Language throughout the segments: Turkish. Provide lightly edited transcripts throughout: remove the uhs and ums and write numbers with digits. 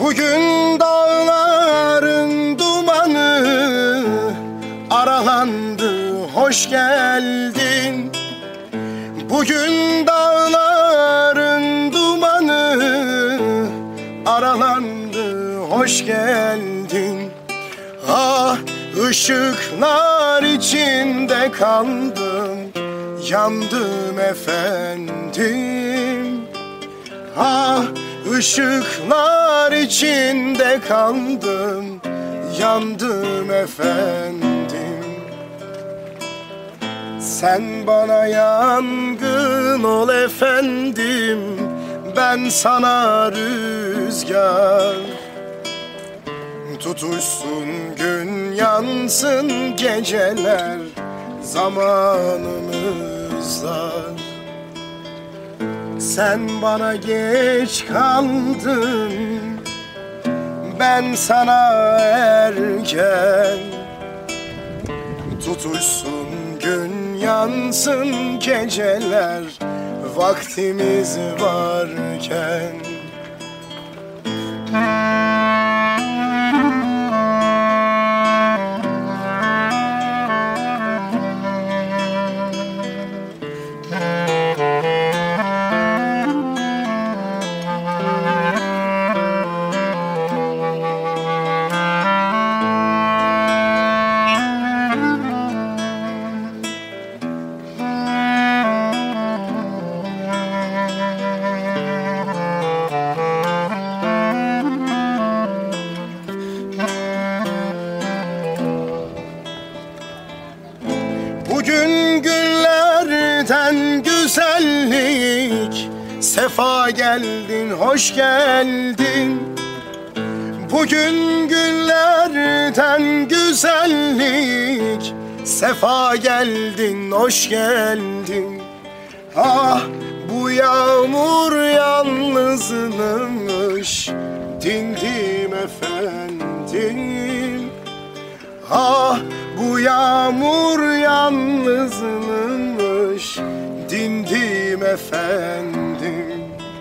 Bugün dağların dumanı aralandı, hoş geldin. Bugün dağların dumanı aralandı, hoş geldin. Ah, ışıklar içinde kaldım, yandım efendim. Ah, ışıklar içinde kaldım, yandım efendim. Sen bana yangın ol efendim, ben sana rüzgar. Tutuşsun gün, yansın geceler, zamanımız dar. Sen bana geç kaldın, ben sana erken. Tutuşsun gün, yansın geceler, vaktimiz varken. Bugün günlerden güzellik, sefa geldin, hoş geldin. Bugün günlerden güzellik, sefa geldin, hoş geldin. Ah, bu yağmur yalnızlığmış, dindim efendim. Ah, bu yağmur yalnızlığmış, dindim efendim.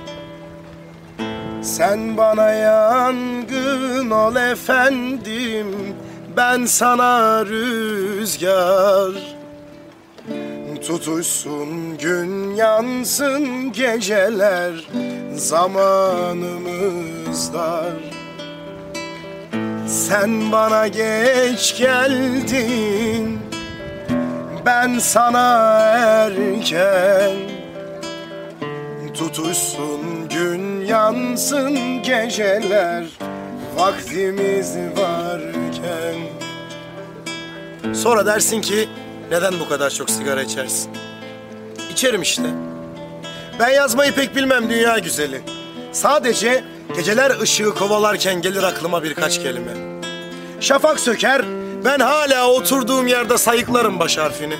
Sen bana yangın ol efendim, ben sana rüzgar. Tutuşsun gün, yansın geceler, zamanımız dar. Sen bana geç geldin, ben sana erken. Tutuşsun gün, yansın geceler, vaktimiz varken. Sonra dersin ki, neden bu kadar çok sigara içersin? İçerim işte. Ben yazmayı pek bilmem dünya güzeli. Sadece geceler ışığı kovalarken gelir aklıma birkaç kelime. Şafak söker, ben hala oturduğum yerde sayıklarım baş harfini.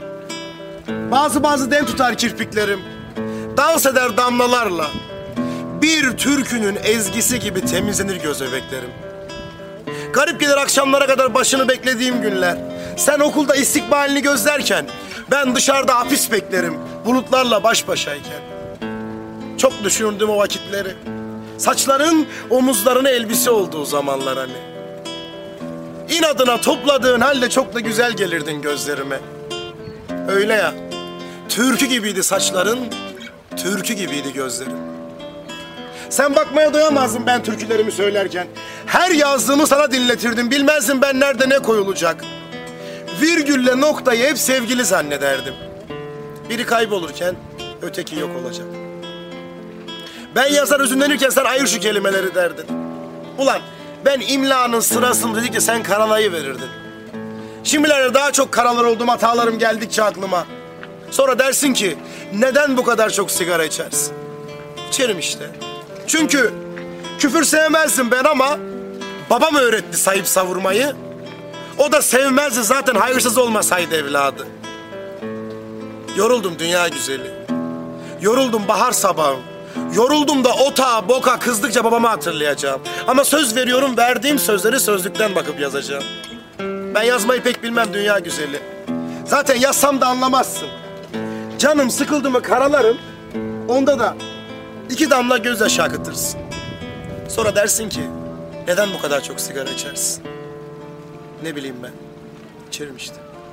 Bazı dem tutar kirpiklerim, dans eder damlalarla. Bir türkünün ezgisi gibi temizlenir göz bebeklerim. Garip gelir akşamlara kadar başını beklediğim günler. Sen okulda istikbalini gözlerken, ben dışarıda hapis beklerim, bulutlarla baş başayken. Çok düşündüm o vakitleri. Saçların omuzlarına elbise olduğu zamanlar hani. İnadına topladığın halde çok da güzel gelirdin gözlerime. Öyle ya, türkü gibiydi saçların, türkü gibiydi gözlerim. Sen bakmaya doyamazdın ben türkülerimi söylerken. Her yazdığımı sana dinletirdim, bilmezdin ben nerede ne koyulacak. Virgülle noktayı hep sevgili zannederdim. Biri kaybolurken öteki yok olacak. Ben yazar üzünlenirken sen ayır şu kelimeleri derdin. Ulan ben imlanın sırasını dedikçe sen karalayı verirdin. Şimdilerde daha çok karalar oldum hatalarım geldikçe aklıma. Sonra dersin ki neden bu kadar çok sigara içersin? İçerim işte. Çünkü küfür sevmezdim ben ama babam öğretti sayıp savurmayı. O da sevmezdi zaten hayırsız olmasaydı evladı. Yoruldum dünya güzeli. Yoruldum bahar sabahı. Yoruldum da ota boka kızdıkça babamı hatırlayacağım. Ama söz veriyorum verdiğim sözleri sözlükten bakıp yazacağım. Ben yazmayı pek bilmem dünya güzeli. Zaten yazsam da anlamazsın. Canım sıkıldı mı karalarım. Onda da 2 damla gözyaşı akıtırsın. Sonra dersin ki, neden bu kadar çok sigara içersin? Ne bileyim ben, içerim işte.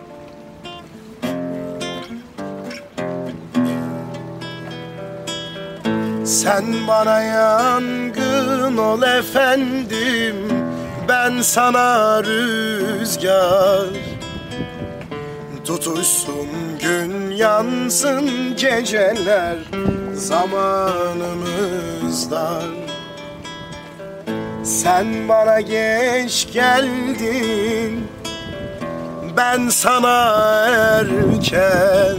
Sen bana yangın ol efendim, ben sana rüzgar. Tutuşsun gün, yansın geceler, zamanımız dar. Sen bana geç geldin, ben sana erken.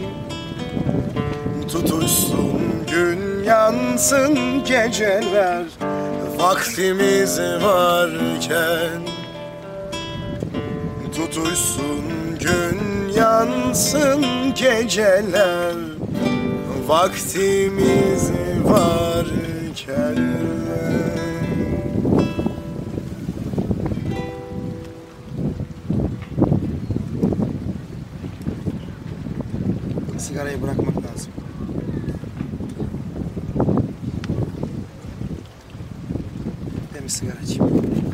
Tutuşsun gün, yansın geceler, vaktimiz varken. Tutuşsun gün, yansın geceler, vaktimiz varken. Sigarayı bırakmak lazım. Ben bir sigara içeyim.